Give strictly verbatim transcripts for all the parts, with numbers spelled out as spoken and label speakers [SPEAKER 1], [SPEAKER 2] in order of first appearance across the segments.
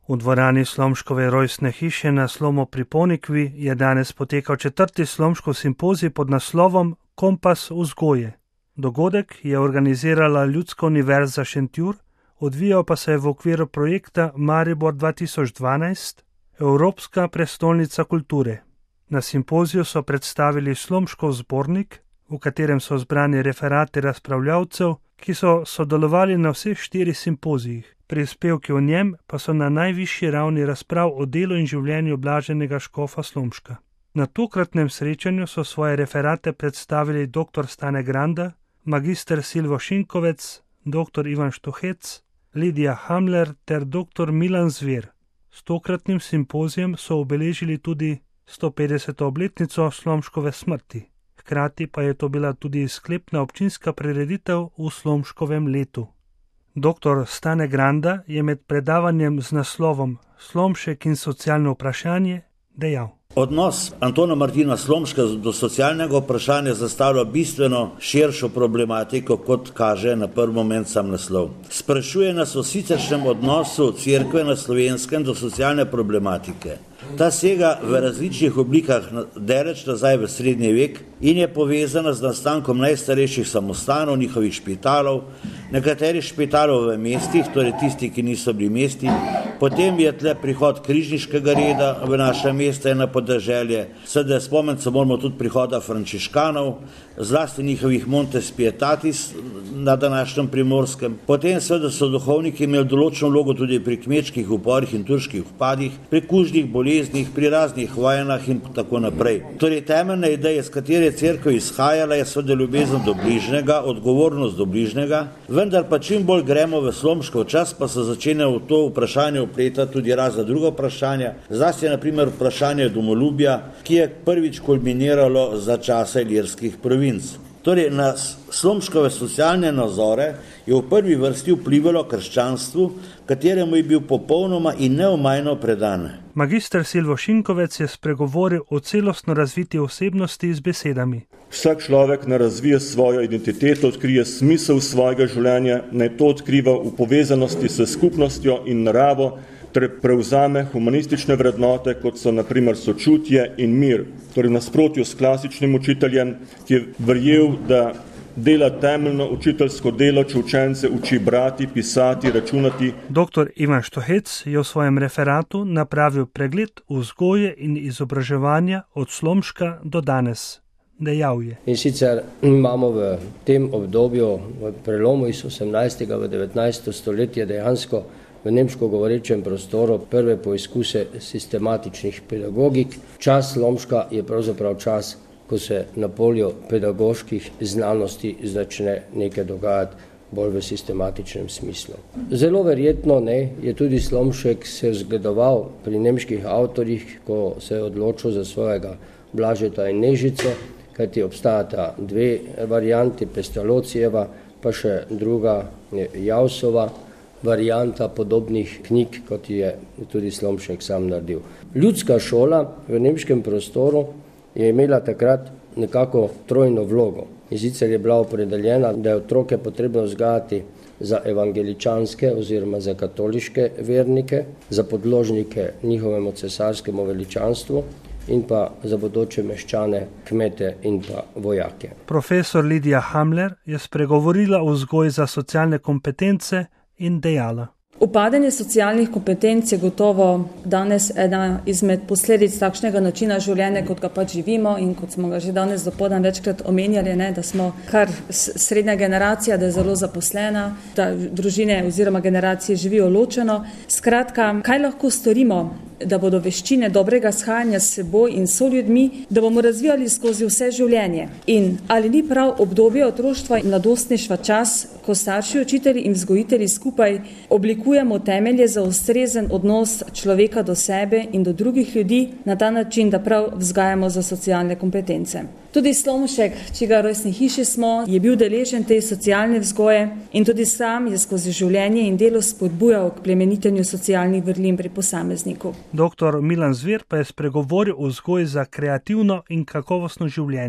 [SPEAKER 1] V dvorani Slomškove rojstne hiše na Slomo pri Ponikvi je danes potekal četrti Slomškov simpozij pod naslovom Kompas vzgoje. Dogodek je organizirala Ljudska univerza Šentjur, odvijal pa se je v okviru projekta Maribor dva tisoč dvanajst, Evropska prestolnica kulture. Na simpoziju so predstavili Slomškov zbornik, v katerem so zbrani referati razpravljavcev, ki so sodelovali na vseh štirih simpozijih. Prispevki v njem pa so na najvišji ravni razprav o delu in življenju blaženega škofa Slomška. Na tokratnem srečanju so svoje referate predstavili dr. Stane Granda, magister Silvo Šinkovec, dr. Ivan Štuhec, Lidija Hamler ter dr. Milan Zver. S tokratnim simpozijem so obeležili tudi sto petdeseto obletnico Slomškove smrti. Hkrati pa je to bila tudi sklepna občinska prireditev v Slomškovem letu. Doktor Stane Granda je med predavanjem z naslovom Slomšek in socialno vprašanje dejal:
[SPEAKER 2] Odnos Antona Martina Slomška do socialnega vprašanja zastavlja bistveno širšo problematiko, kot kaže na prvi moment sam naslov. Sprašuje nas o siceršnjem odnosu Cerkve na Slovenskem do socialne problematike. Ta sega v različnih oblikah daleč nazaj v srednji vek in je povezana z nastankom najstarejših samostanov, njihovih špitalov, nekaterih špitalov v mestih, torej tisti, ki niso bili mesti. Potem je tle prihod križniškega reda v naše mesta in na podeželje. Sedaj spomniti se moramo tudi prihoda frančiškanov, zlasti njihovih Montes Pietatis na današnjem Primorskem. Potem seveda so duhovniki imeli določeno vlogo tudi pri kmečkih uporih in turških vpadih, pri kužnih boleznih, pri raznih vojnah in tako naprej. Torej temeljna ideja, s katere je cerkev izhajala, je seveda ljubezen do bližnjega, odgovornost do bližnjega, vendar pa čim bolj gremo v Slomškov čas, pa se začne v to vprašanje vpletati tudi razna druga vprašanja, zlasti je na primer vprašanje domoljubja, ki je prvič kulminiralo za časa ilirskih provinc. Torej, na Slomškove socialne nazore je v prvi vrsti vplivalo krščanstvu, kateremu je bil popolnoma in neomajno predan.
[SPEAKER 1] Magister Silvo Šinkovec je spregovoril o celostno razviti osebnosti z besedami.
[SPEAKER 3] Vsak človek ne razvije svojo identiteto, odkrije smisel svojega življenja, naj to odkriva v povezanosti s skupnostjo in naravo, ter prevzame humanistične vrednote, kot so na primer sočutje in mir, torej v nasprotju s klasičnim učiteljem, ki je verjel, da dela temeljno učiteljsko delo, če učence uči brati, pisati, računati.
[SPEAKER 1] Doktor Ivan Štuhec je v svojem referatu napravil pregled vzgoje in izobraževanja od Slomška do danes. Dejal je:
[SPEAKER 4] In sicer imamo v tem obdobju, v prelomu iz osemnajstega v devetnajsto stoletje dejansko v nemško govorečem prostoru prve poizkuse sistematičnih pedagogik. Čas Slomška je pravzaprav čas, ko se na polju pedagoških znanosti začne nekaj dogajati bolj v sistematičnem smislu. Zelo verjetno ne, je tudi Slomšek se zgledoval pri nemških avtorjih, ko se je odločil za svojega Blažeta in Nežico, kajti obstajata dve varianti, Pestalozijeva, pa še druga Jausova varianta podobnih knjig, kot je tudi Slomšek sam naredil. Ljudska šola v nemškem prostoru je imela takrat nekako trojno vlogo. In sicer je bila opredeljena, da je otroke potrebno vzgajati za evangeličanske oziroma za katoliške vernike, za podložnike njihovemu cesarskemu veličanstvu in pa za bodoče meščane, kmete in pa vojake.
[SPEAKER 1] Profesor Lidija Hamler je spregovorila o vzgoji za socialne kompetence in dejala:
[SPEAKER 5] Upadanje socialnih kompetenc je gotovo danes ena izmed posledic takšnega načina življenja, kot ga pač živimo in kot smo ga že danes dopoldan večkrat omenjali, ne, da smo kar srednja generacija, da je zelo zaposlena, da družine oziroma generacije živijo ločeno. Skratka, kaj lahko storimo, da bodo veščine dobrega shajanja s seboj in soljudmi, da bomo razvijali skozi vse življenje. In ali ni prav obdobje otroštva in mladostništva čas, ko starši, učitelji in vzgojitelji skupaj oblikujemo temelje za ustrezen odnos človeka do sebe in do drugih ljudi na ta način, da prav vzgajamo za socialne kompetence. Tudi Slomšek, čigar rojstni hiši smo, je bil deležen te socialne vzgoje in tudi sam je skozi življenje in delo spodbujal k plemenitenju socialnih vrlin pri posamezniku.
[SPEAKER 1] Doktor Milan Zver pa je spregovoril o vzgoji za kreativno in kakovostno življenje.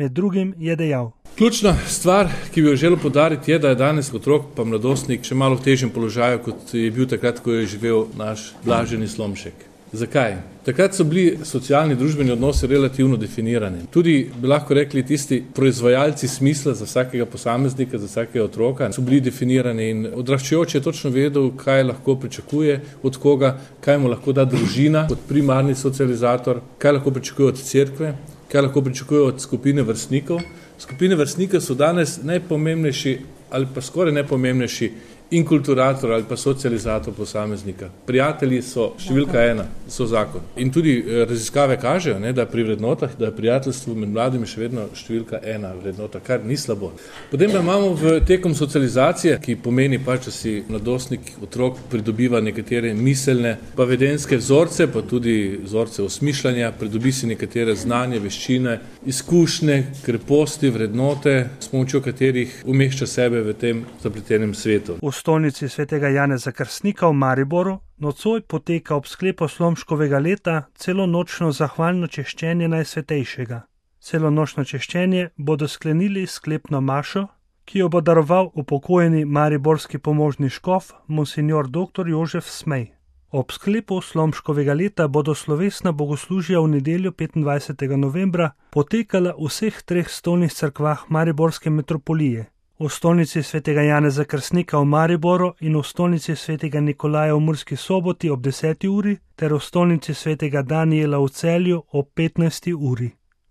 [SPEAKER 1] Med drugim je dejal:
[SPEAKER 6] Ključna stvar, ki bi jo želel poudariti, je, da je danes otrok pa mladostnik še malo v težjem položaju, kot je bil takrat, ko je živel naš blaženi Slomšek. Zakaj? Takrat so bili socialni družbeni odnosi relativno definirani. Tudi, bi lahko rekli, tisti proizvajalci smisla za vsakega posameznika, za vsakega otroka so bili definirani in odraščajoč je točno vedel, kaj lahko pričakuje od koga, kaj mu lahko da družina kot primarni socializator, kaj lahko pričakuje od cerkve, kaj lahko pričakuje od skupine vrstnikov. Skupine vrstnikov so danes najpomembnejši ali pa skoraj najpomembnejši inkulturator ali pa socializator posameznika. Prijatelji so številka ena, so zakon. In tudi raziskave kažejo, ne, da pri vrednotah, da je prijateljstvo med mladimi še vedno številka ena vrednota, kar ni slabo. Potem pa imamo v tekom socializacije, ki pomeni pač, da si mladostnik, otrok pridobiva nekatere miselne pa vedenjske vzorce, pa tudi vzorce osmišljanja, pridobi si nekatere znanje, veščine, izkušnje, kreposti, vrednote, s pomočjo katerih umešča sebe v tem zapletenem svetu.
[SPEAKER 1] V stolnici svetega Janeza Krstnika v Mariboru nocoj poteka ob sklepu Slomškovega leta celonočno zahvalno češčenje Najsvetejšega. Celonočno češčenje bodo sklenili sklepno mašo, ki jo bo daroval upokojeni mariborski pomožni škof monsignor doktor Jožef Smej. Ob sklepu Slomškovega leta bodo slovesna bogoslužja v nedeljo petindvajsetega novembra potekala v vseh treh stolnih cerkvah mariborske metropolije. V stolnici svetega Janeza Krstnika v Mariboru in v stolnici svetega Nikolaja v Murski Soboti ob deseti uri ter v stolnici svetega Danijela v Celju ob petnajsti uri.